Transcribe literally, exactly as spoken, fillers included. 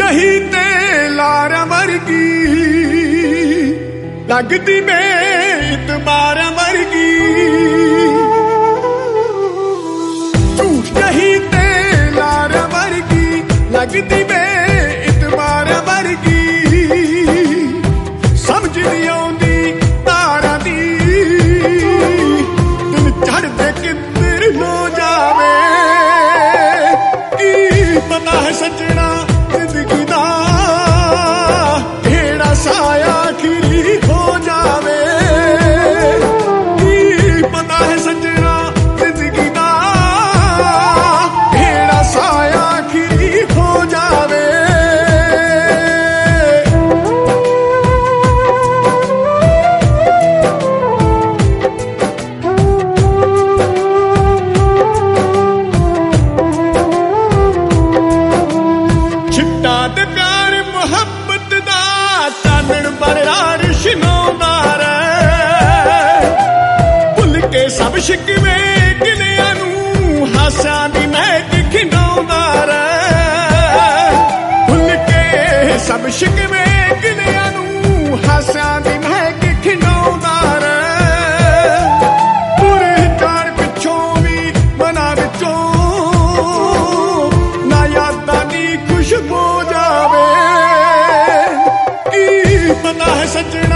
ਨਹੀਂ ਤੇ ਲਾਰਾਂ ਵਰਗੀ ਲੱਗਦੀ ਬੇਇਤਬਾਰਾਂ ਵਰਗੀ ਝੂਠ ਨਹੀਂ ਤੇ ਲਾਰਾਂ ਵਰਗੀ ਲੱਗਦੀ ਬੇਇਤਬਾਰਾਂ ਵਰਗੀ ਸਮਝ ਨਹੀਂ ਆਉਂਦੀ ਤਾਰਾਂ ਦੀ ਦਿਨ ਚੜ੍ਹਦੇ ਕਿੱਧਰ ਨੂੰ ਜਾਵੇ ਕੀ ਪਤਾ ਹੈ ਸੱਜਣਾ ਜ਼ਿੰਦਗੀ ਦਾ ਕਿਹੜਾ ਸਾਇਆ ਆਖਰੀ ਹੋ ਜਾਵੇ ਕੀ ਪਤਾ ਹੈ ਸੱਜਣਾ ਜ਼ਿੰਦਗੀ ਦਾ ਕਿਹੜਾ ਸਾਇਆ ਆਖਰੀ ਹੋ ਜਾਵੇ ਛਿੱਟਾ ਤੇ ਪਿਆਰ ਮੁਹੱਬਤ ਦਾ ਚਾਨਣ ਬੜਾ ਰੋਸ਼ਨਾਉਂਦਾ ਰਹਿ ਭੁੱਲ ਕੇ ਸਭ ਸ਼ਿਕਵੇ ਗਿਲਿਆਂ ਨੂੰ ਹਾਸਿਆਂ ਦੀ ਮਹਿਕ ਖਿੰਡਾਉਂਦਾ ਰਹਿ ਭੁੱਲ ਕੇ ਸਭ ਸ਼ਿਕਵੇ ਗਿਲਿਆਂ ਨੂੰ ਹਾਸਿਆਂ ਦੀ ਮਹਿਕ ਖਿੰਡਾਉਂਦਾ ਰਹਿ ਪੂਰੇ ਕਾਰ ਪਿੱਛੋਂ ਵੀ ਮਨਾਂ ਵਿੱਚੋਂ ਨਾ ਯਾਦਾਂ ਦੀ ਖੁਸ਼ਬੂ ਜਾਵੇ ਕੀ ਪਤਾ ਹੈ ਸੱਜਣਾ